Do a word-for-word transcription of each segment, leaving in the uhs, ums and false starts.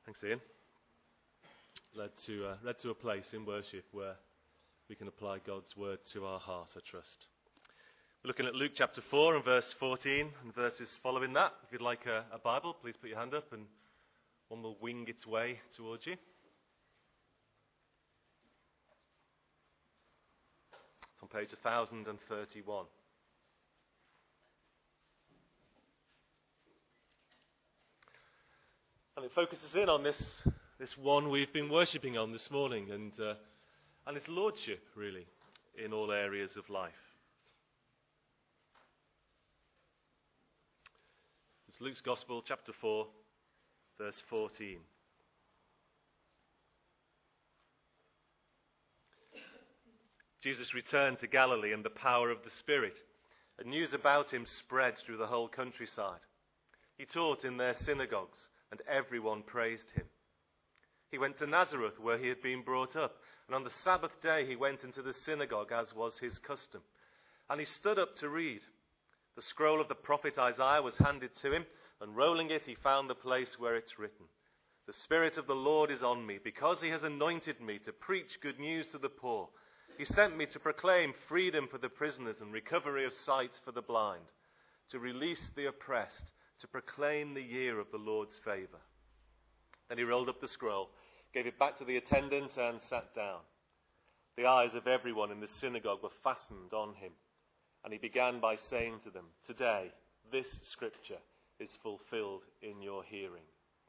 Thanks, Ian. Led to, uh, led to a place in worship where we can apply God's word to our heart, I trust. We're looking at Luke chapter four and verse fourteen and verses following that. If you'd like a, a Bible, please put your hand up and one will wing its way towards you. It's on page one thousand thirty-one. And it focuses in on this, this one we've been worshipping on this morning, and, uh, and its lordship, really, in all areas of life. It's Luke's Gospel, chapter four, verse fourteen. Jesus returned to Galilee in the power of the Spirit, and news about him spread through the whole countryside. He taught in their synagogues, and everyone praised him. He went to Nazareth, where he had been brought up, and on the Sabbath day he went into the synagogue, as was his custom. And he stood up to read. The scroll of the prophet Isaiah was handed to him, and rolling it he found the place where it's written, "The Spirit of the Lord is on me, because he has anointed me to preach good news to the poor. He sent me to proclaim freedom for the prisoners and recovery of sight for the blind, to release the oppressed, to proclaim the year of the Lord's favour." Then he rolled up the scroll, gave it back to the attendant, and sat down. The eyes of everyone in the synagogue were fastened on him, and he began by saying to them, "Today, this scripture is fulfilled in your hearing."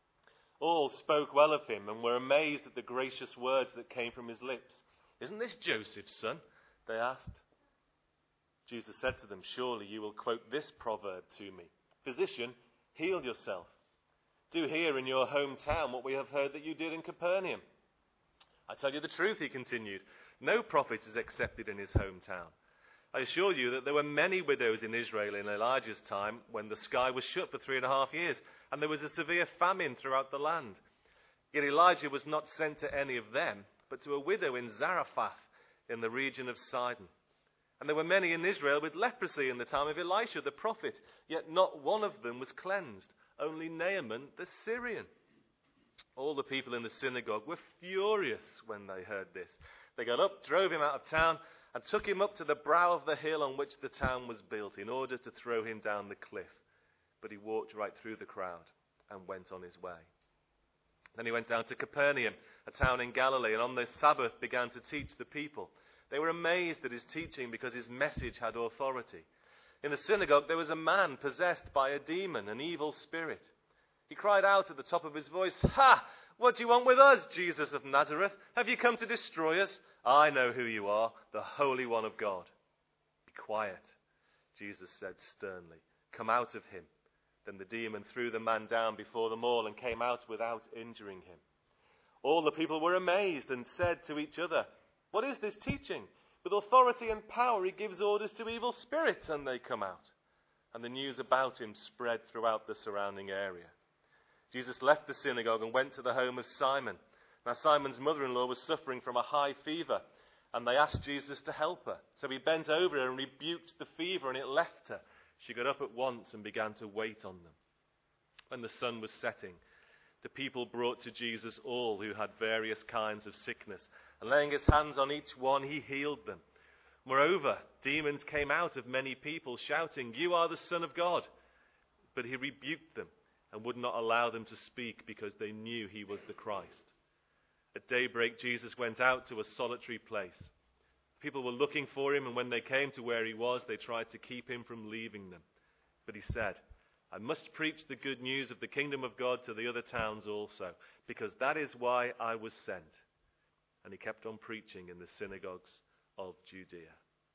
All spoke well of him and were amazed at the gracious words that came from his lips. "Isn't this Joseph's son?" they asked. Jesus said to them, "Surely you will quote this proverb to me, 'Physician, heal yourself. Do here in your hometown what we have heard that you did in Capernaum.' I tell you the truth," he continued, "no prophet is accepted in his hometown. I assure you that there were many widows in Israel in Elijah's time, when the sky was shut for three and a half years, and there was a severe famine throughout the land. Yet Elijah was not sent to any of them, but to a widow in Zarephath in the region of Sidon. And there were many in Israel with leprosy in the time of Elisha the prophet, yet not one of them was cleansed, only Naaman the Syrian." All the people in the synagogue were furious when they heard this. They got up, drove him out of town, and took him up to the brow of the hill on which the town was built, in order to throw him down the cliff. But he walked right through the crowd and went on his way. Then he went down to Capernaum, a town in Galilee, and on the Sabbath began to teach the people. They were amazed at his teaching, because his message had authority. In the synagogue there was a man possessed by a demon, an evil spirit. He cried out at the top of his voice, "Ha! What do you want with us, Jesus of Nazareth? Have you come to destroy us? I know who you are, the Holy One of God." "Be quiet," Jesus said sternly. "Come out of him." Then the demon threw the man down before them all and came out without injuring him. All the people were amazed and said to each other, "What is this teaching? With authority and power he gives orders to evil spirits, and they come out." And the news about him spread throughout the surrounding area. Jesus left the synagogue and went to the home of Simon. Now Simon's mother-in-law was suffering from a high fever, and they asked Jesus to help her. So he bent over her and rebuked the fever, and it left her. She got up at once and began to wait on them. When the sun was setting, the people brought to Jesus all who had various kinds of sickness, and laying his hands on each one, he healed them. Moreover, demons came out of many people, shouting, "You are the Son of God." But he rebuked them and would not allow them to speak, because they knew he was the Christ. At daybreak, Jesus went out to a solitary place. People were looking for him, and when they came to where he was, they tried to keep him from leaving them. But he said, "I must preach the good news of the kingdom of God to the other towns also, because that is why I was sent." And he kept on preaching in the synagogues of Judea.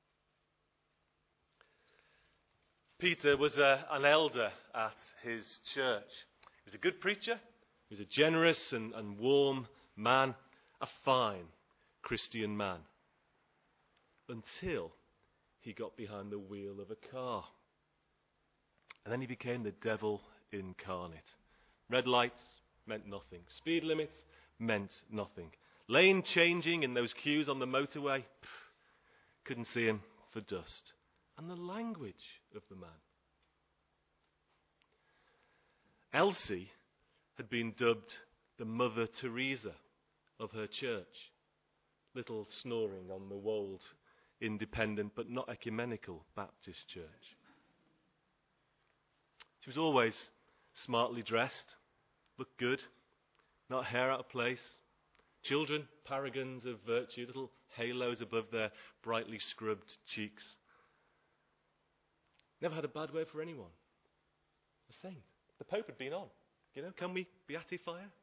Peter was a, an elder at his church. He was a good preacher. He was a generous and, and warm man, a fine Christian man. Until he got behind the wheel of a car. And then he became the devil incarnate. Red lights meant nothing. Speed limits meant nothing. Lane changing in those queues on the motorway, pff, couldn't see him for dust. And the language of the man. Elsie had been dubbed the Mother Teresa of her church. Little snoring on the Wold Independent but not ecumenical Baptist church. She was always smartly dressed, looked good, not hair out of place. Children, paragons of virtue, little halos above their brightly scrubbed cheeks. Never had a bad word for anyone. A saint. The Pope had been on. You know, can we beatify her?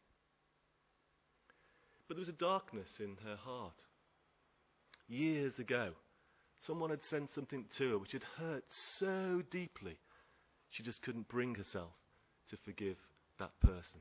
But there was a darkness in her heart. Years ago, someone had said something to her which had hurt so deeply, she just couldn't bring herself to forgive that person.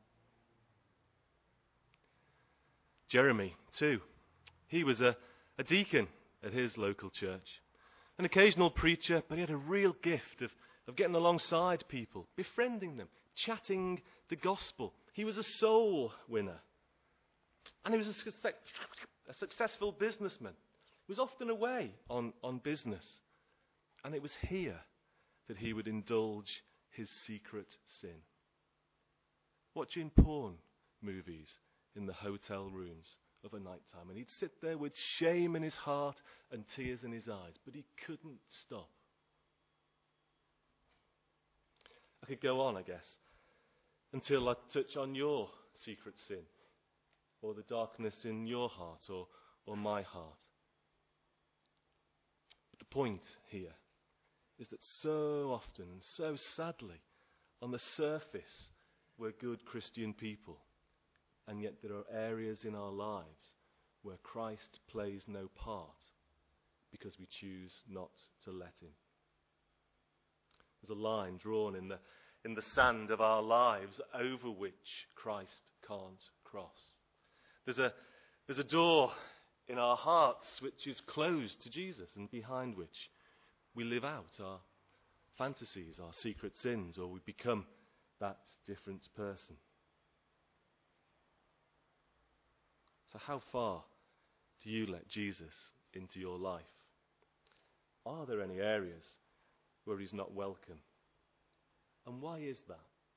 Jeremy, too. He was a, a deacon at his local church. An occasional preacher, but he had a real gift of, of getting alongside people, befriending them, chatting the gospel. He was a soul winner. And he was a, success, a successful businessman. He was often away on, on business. And it was here that he would indulge his secret sin. Watching porn movies in the hotel rooms of a night time. And he'd sit there with shame in his heart and tears in his eyes. But he couldn't stop. I could go on, I guess, until I touch on your secret sin. Or the darkness in your heart, or, or my heart. But the point here is that so often and so sadly, on the surface, we're good Christian people. And yet there are areas in our lives where Christ plays no part because we choose not to let him. There's a line drawn in the, in the sand of our lives over which Christ can't cross. There's a, there's a door in our hearts which is closed to Jesus and behind which we live out our fantasies, our secret sins, or we become that different person. So how far do you let Jesus into your life? Are there any areas where he's not welcome? And why is that?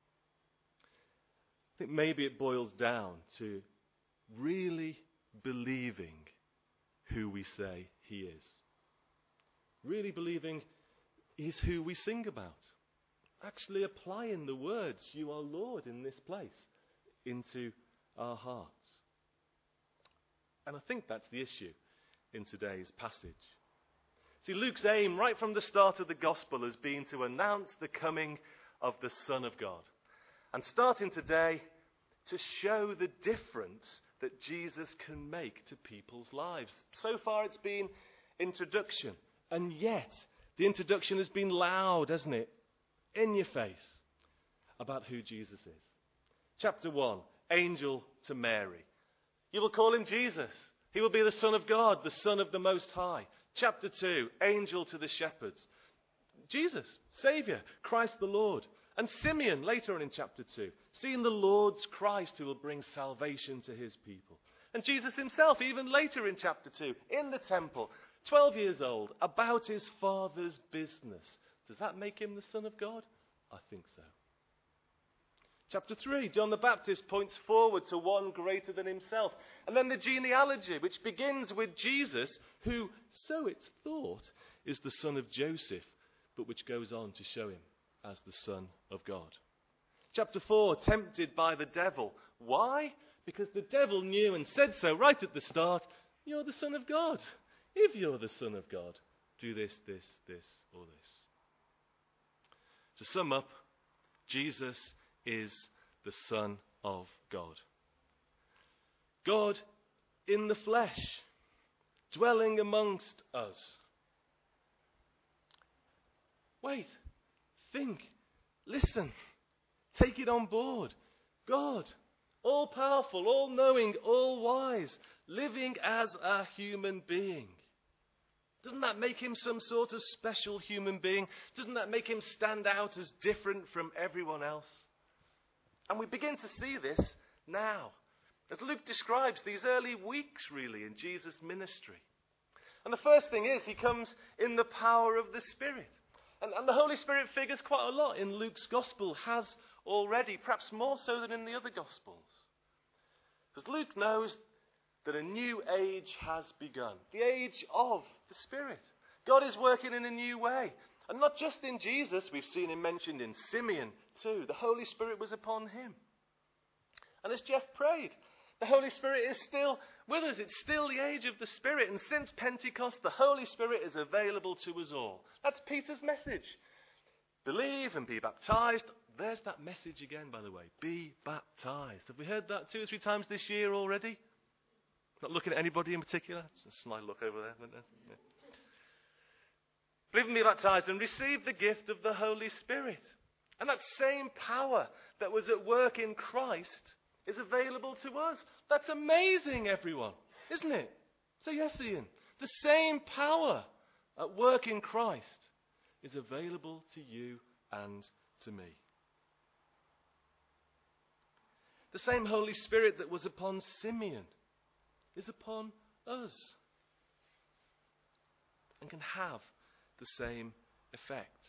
I think maybe it boils down to really believing who we say he is. Really believing he's who we sing about. Actually applying the words, "You are Lord" in this place, into our hearts. And I think that's the issue in today's passage. See, Luke's aim right from the start of the gospel has been to announce the coming of the Son of God. And starting today, to show the difference that Jesus can make to people's lives. So far it's been introduction. And yet, the introduction has been loud, hasn't it? In your face. About who Jesus is. Chapter one, angel to Mary. You will call him Jesus. He will be the Son of God, the Son of the Most High. Chapter two, angel to the shepherds. Jesus, Saviour, Christ the Lord. And Simeon, later on in chapter two, seeing the Lord's Christ who will bring salvation to his people. And Jesus himself, even later in chapter two, in the temple, twelve years old, about his Father's business. Does that make him the Son of God? I think so. Chapter three, John the Baptist points forward to one greater than himself. And then the genealogy, which begins with Jesus, who, so it's thought, is the son of Joseph, but which goes on to show him as the Son of God. Chapter four, tempted by the devil. Why? Because the devil knew and said so right at the start, you're the Son of God. If you're the Son of God, do this, this, this, or this. To sum up, Jesus is the Son of God. God in the flesh, dwelling amongst us. Wait, think, listen, take it on board. God, all powerful, all knowing, all wise, living as a human being. Doesn't that make him some sort of special human being? Doesn't that make him stand out as different from everyone else? And we begin to see this now, as Luke describes these early weeks, really, in Jesus' ministry. And the first thing is, he comes in the power of the Spirit. And, and the Holy Spirit figures quite a lot in Luke's Gospel, has already, perhaps more so than in the other Gospels. Because Luke knows that a new age has begun. The age of the Spirit. God is working in a new way. And not just in Jesus, we've seen him mentioned in Simeon too. The Holy Spirit was upon him. And as Jeff prayed, the Holy Spirit is still with us. It's still the age of the Spirit. And since Pentecost, the Holy Spirit is available to us all. That's Peter's message. Believe and be baptized. There's that message again, by the way. Be baptized. Have we heard that two or three times this year already? Not looking at anybody in particular. It's a snide look over there. Yeah. Believe and be baptized and receive the gift of the Holy Spirit. And that same power that was at work in Christ is available to us. That's amazing, everyone. Isn't it? So yes, Ian. The same power at work in Christ is available to you and to me. The same Holy Spirit that was upon Simeon is upon us and can have the same effect.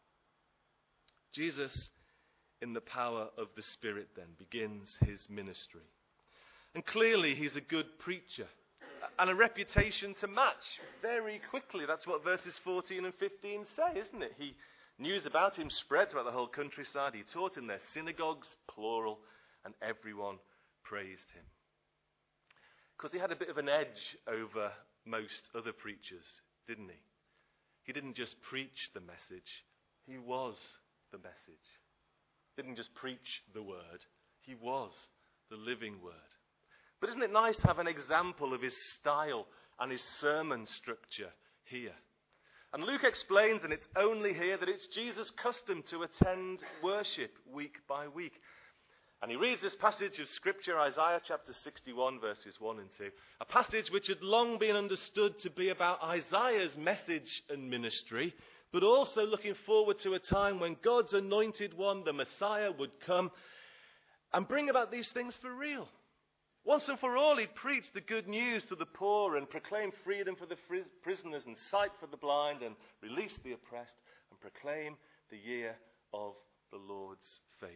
Jesus, in the power of the Spirit, then begins his ministry. And clearly he's a good preacher and a reputation to match very quickly. That's what verses fourteen and fifteen say, isn't it? He, news about him spread throughout the whole countryside. He taught in their synagogues, plural, and everyone praised him. Because he had a bit of an edge over most other preachers, didn't he? He didn't just preach the message, he was the message. He didn't just preach the word, he was the living word. But isn't it nice to have an example of his style and his sermon structure here? And Luke explains, and it's only here, that it's Jesus' custom to attend worship week by week. And he reads this passage of Scripture, Isaiah chapter sixty-one, verses one and two. A passage which had long been understood to be about Isaiah's message and ministry, but also looking forward to a time when God's anointed one, the Messiah, would come and bring about these things for real. Once and for all, he'd preach the good news to the poor and proclaim freedom for the prisoners and sight for the blind and release the oppressed and proclaim the year of the Lord's favour.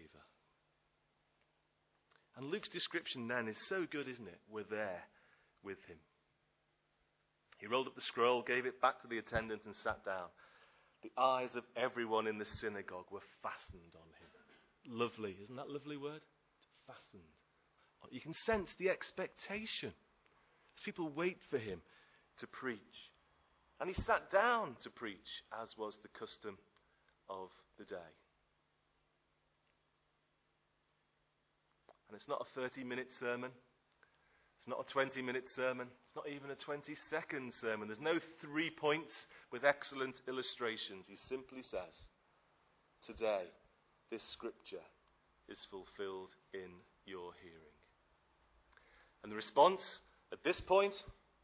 And Luke's description then is so good, isn't it? We're there with him. He rolled up the scroll, gave it back to the attendant and sat down. The eyes of everyone in the synagogue were fastened on him. Lovely, isn't that a lovely word? Fastened. You can sense the expectation as people wait for him to preach. And he sat down to preach, as was the custom of the day. And it's not a thirty-minute sermon. It's not a twenty-minute sermon. It's not even a twenty-second sermon. There's no three points with excellent illustrations. He simply says, today, this scripture is fulfilled in your hearing. And the response at this point,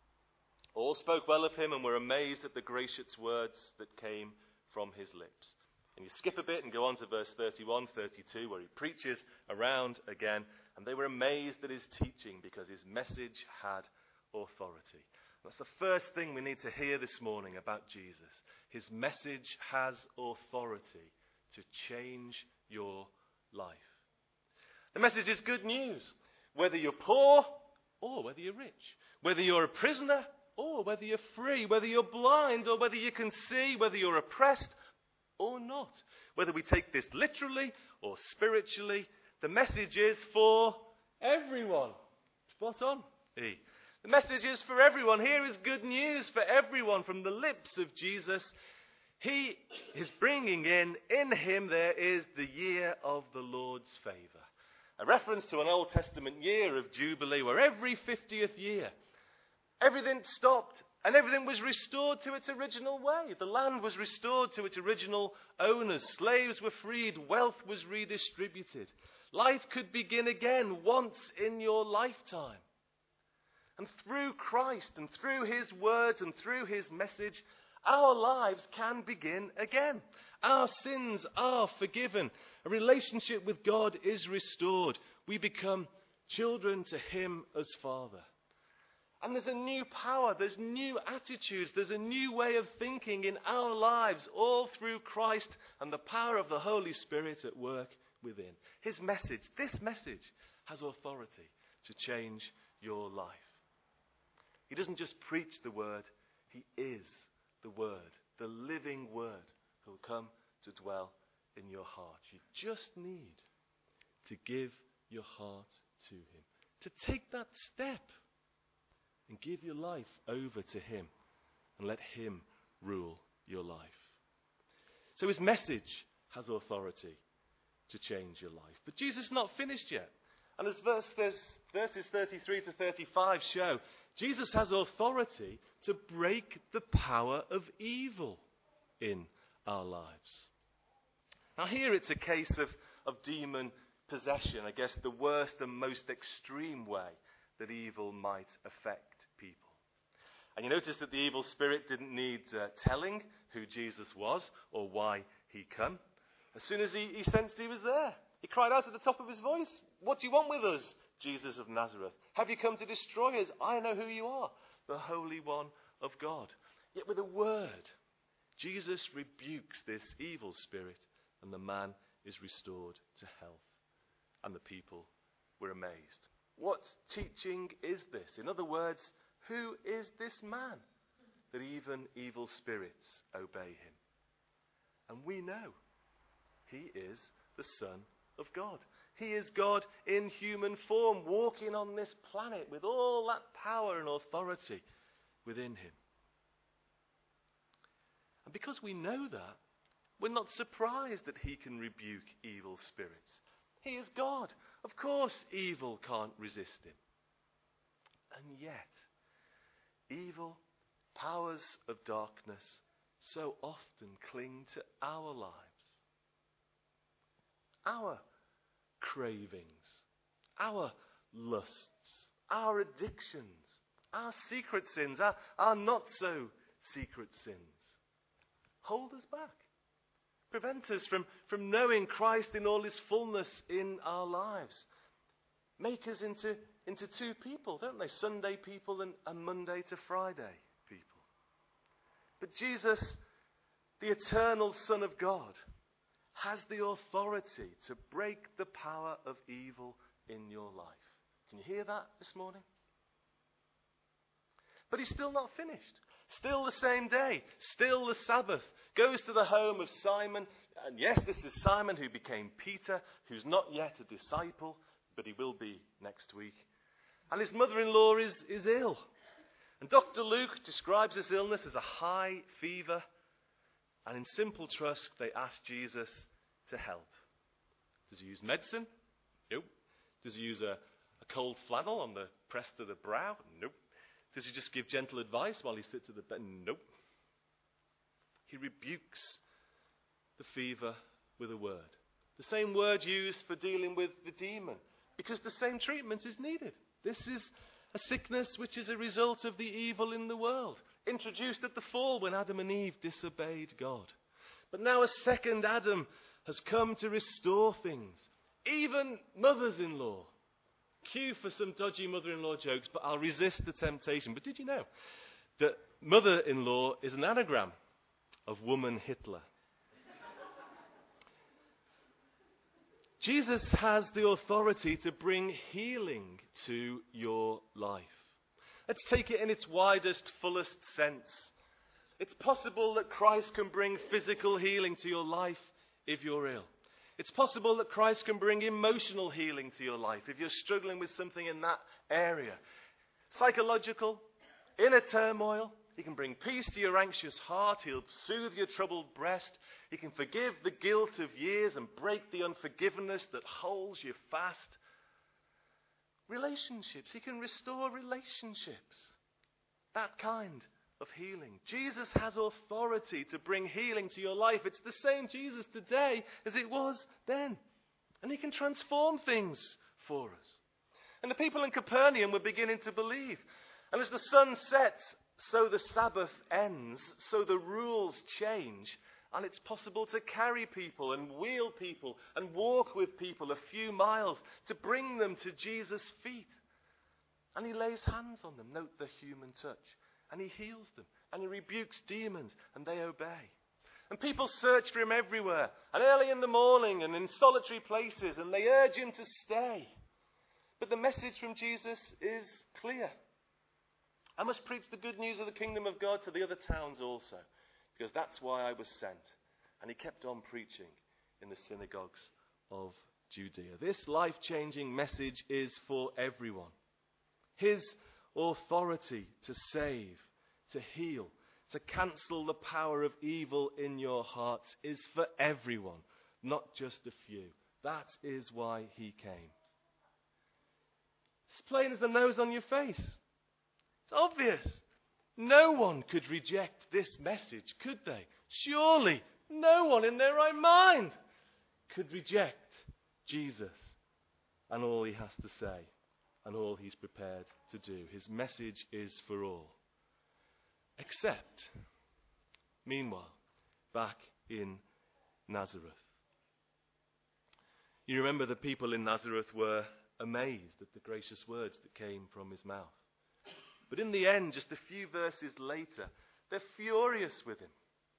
all spoke well of him and were amazed at the gracious words that came from his lips. And you skip a bit and go on to verse thirty-one, thirty-two, where he preaches around again. And they were amazed at his teaching because his message had authority. That's the first thing we need to hear this morning about Jesus. His message has authority to change your life. The message is good news. Whether you're poor or whether you're rich. Whether you're a prisoner or whether you're free. Whether you're blind or whether you can see. Whether you're oppressed or not. Whether we take this literally or spiritually, the message is for everyone. Spot on, E. The message is for everyone. Here is good news for everyone from the lips of Jesus. He is bringing in, in him there is the year of the Lord's favour. A reference to an Old Testament year of Jubilee where every fiftieth year everything stopped and everything was restored to its original way. The land was restored to its original owners. Slaves were freed. Wealth was redistributed. Life could begin again once in your lifetime. And through Christ and through his words and through his message, our lives can begin again. Our sins are forgiven. A relationship with God is restored. We become children to him as Father. And there's a new power, there's new attitudes, there's a new way of thinking in our lives, all through Christ and the power of the Holy Spirit at work within. His message, this message, has authority to change your life. He doesn't just preach the word, he is the word, the living word who'll come to dwell in your heart. You just need to give your heart to him, to take that step and give your life over to him and let him rule your life. So his message has authority to change your life. But Jesus is not finished yet. And as verse, verses thirty-three to thirty-five show, Jesus has authority to break the power of evil in our lives. Now here it's a case of, of demon possession, I guess the worst and most extreme way that evil might affect people. And you notice that the evil spirit didn't need uh, telling who Jesus was or why he come. As soon as he, he sensed he was there, he cried out at the top of his voice, "What do you want with us, Jesus of Nazareth? Have you come to destroy us? I know who you are, the Holy One of God." Yet with a word, Jesus rebukes this evil spirit, and the man is restored to health. And the people were amazed. What teaching is this? In other words, who is this man that even evil spirits obey him? And we know he is the Son of God. He is God in human form, walking on this planet with all that power and authority within him. And because we know that, we're not surprised that he can rebuke evil spirits. He is God. Of course, evil can't resist him. And yet, evil powers of darkness so often cling to our lives, our cravings, our lusts, our addictions, our secret sins, our, our not so secret sins. Hold us back. Prevent us from, from knowing Christ in all his fullness in our lives. Make us into, into two people, don't they? Sunday people and, and Monday to Friday people. But Jesus, the eternal Son of God, has the authority to break the power of evil in your life. Can you hear that this morning? But he's still not finished. Still the same day, still the Sabbath, goes to the home of Simon. And yes, this is Simon who became Peter, who's not yet a disciple, but he will be next week. And his mother-in-law is, is ill. And Doctor Luke describes this illness as a high fever. And in simple trust, they ask Jesus to help. Does he use medicine? Nope. Does he use a, a cold flannel on the pressed of the brow? Nope. Does he just give gentle advice while he sits at the bed? Nope. He rebukes the fever with a word. The same word used for dealing with the demon, because the same treatment is needed. This is a sickness which is a result of the evil in the world, introduced at the fall when Adam and Eve disobeyed God. But now a second Adam has come to restore things. Even mothers-in-law. Cue for some dodgy mother-in-law jokes, but I'll resist the temptation. But did you know that mother-in-law is an anagram of woman Hitler? Jesus has the authority to bring healing to your life. Let's take it in its widest, fullest sense. It's possible that Christ can bring physical healing to your life if you're ill. It's possible that Christ can bring emotional healing to your life if you're struggling with something in that area. Psychological, inner turmoil. He can bring peace to your anxious heart. He'll soothe your troubled breast. He can forgive the guilt of years and break the unforgiveness that holds you fast. Relationships. He can restore relationships. That kind of healing. Jesus has authority to bring healing to your life. It's the same Jesus today as it was then. And he can transform things for us. And the people in Capernaum were beginning to believe. And as the sun sets, so the Sabbath ends, so the rules change, and it's possible to carry people and wheel people and walk with people a few miles to bring them to Jesus' feet. And he lays hands on them. Note the human touch. And he heals them. And he rebukes demons. And they obey. And people search for him everywhere. And early in the morning and in solitary places. And they urge him to stay. But the message from Jesus is clear. I must preach the good news of the kingdom of God to the other towns also, because that's why I was sent. And he kept on preaching in the synagogues of Judea. This life-changing message is for everyone. His authority to save, to heal, to cancel the power of evil in your hearts is for everyone, not just a few. That is why he came. It's plain as the nose on your face. It's obvious. No one could reject this message, could they? Surely no one in their right mind could reject Jesus and all he has to say and all he's prepared to do. His message is for all. Except, meanwhile, back in Nazareth. You remember the people in Nazareth were amazed at the gracious words that came from his mouth. But in the end, just a few verses later, they're furious with him.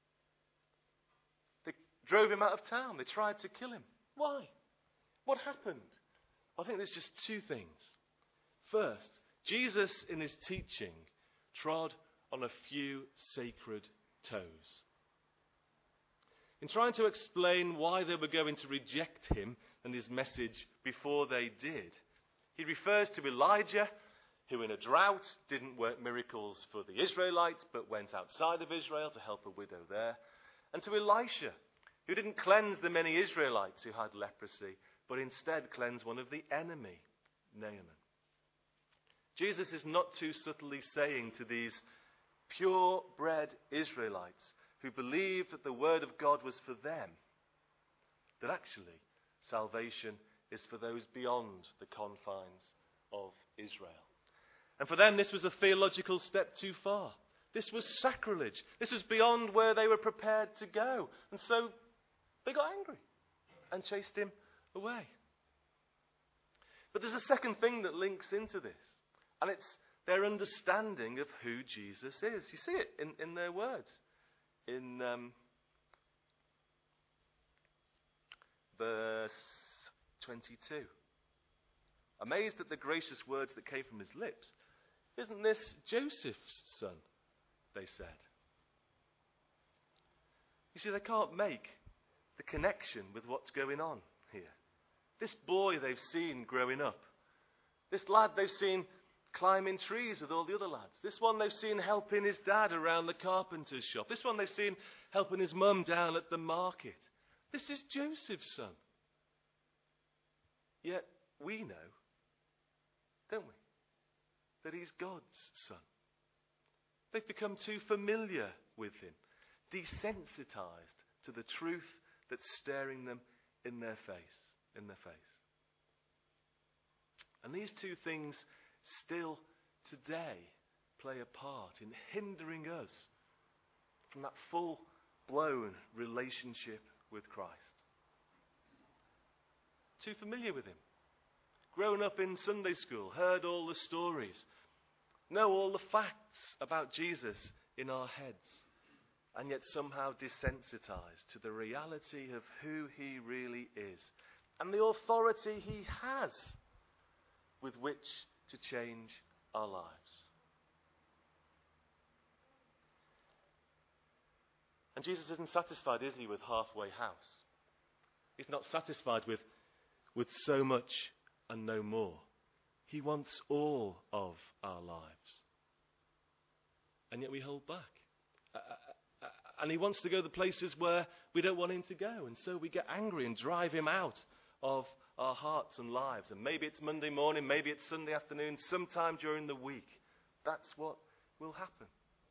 They drove him out of town. They tried to kill him. Why? What happened? I think there's just two things. First, Jesus in his teaching trod on a few sacred toes. In trying to explain why they were going to reject him and his message before they did, he refers to Elijah, who in a drought didn't work miracles for the Israelites, but went outside of Israel to help a widow there, and to Elisha, who didn't cleanse the many Israelites who had leprosy, but instead cleansed one of the enemy, Naaman. Jesus is not too subtly saying to these pure-bred Israelites who believed that the word of God was for them, that actually salvation is for those beyond the confines of Israel. And for them, this was a theological step too far. This was sacrilege. This was beyond where they were prepared to go. And so they got angry and chased him away. But there's a second thing that links into this, and it's their understanding of who Jesus is. You see it in, in their words. In um, verse twenty-two. Amazed at the gracious words that came from his lips. Isn't this Joseph's son? They said. You see, they can't make the connection with what's going on here. This boy they've seen growing up. This lad they've seen climbing trees with all the other lads. This one they've seen helping his dad around the carpenter's shop. This one they've seen helping his mum down at the market. This is Joseph's son. Yet we know, don't we, that he's God's son. They've become too familiar with him, desensitized to the truth that's staring them in their face, in their face. And these two things still today play a part in hindering us from that full-blown relationship with Christ. Too familiar with him. Grown up in Sunday school, heard all the stories, know all the facts about Jesus in our heads, and yet somehow desensitized to the reality of who he really is and the authority he has with which to change our lives. And Jesus isn't satisfied, is he, with halfway house? He's not satisfied with, with so much and no more. He wants all of our lives. And yet we hold back. Uh, uh, and he wants to go to the places where we don't want him to go. And so we get angry and drive him out of our hearts and lives. And maybe it's Monday morning, maybe it's Sunday afternoon, sometime during the week. That's what will happen.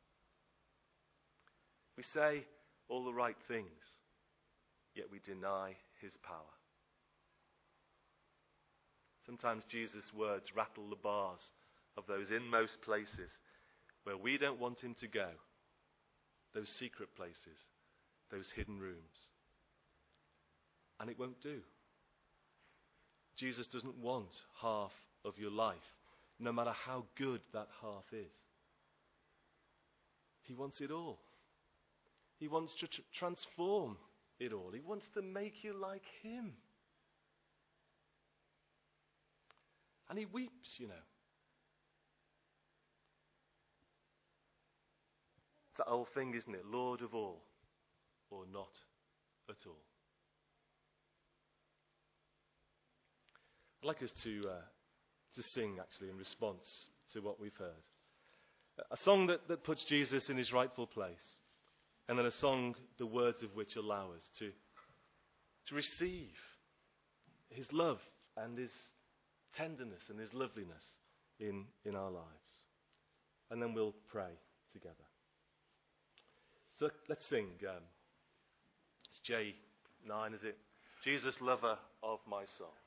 We say all the right things, yet we deny his power. Sometimes Jesus' words rattle the bars of those inmost places where we don't want him to go. Those secret places, those hidden rooms. And it won't do. Jesus doesn't want half of your life, no matter how good that half is. He wants it all. He wants to tr- transform it all. He wants to make you like him. And he weeps, you know. It's that old thing, isn't it? Lord of all, or not at all. I'd like us to uh, to sing, actually, in response to what we've heard. A song that, that puts Jesus in his rightful place. And then a song, the words of which allow us to, to receive his love and his tenderness and his loveliness in, in our lives. And then we'll pray together. So let's sing. Um, it's J nine, is it? Jesus, lover of my soul.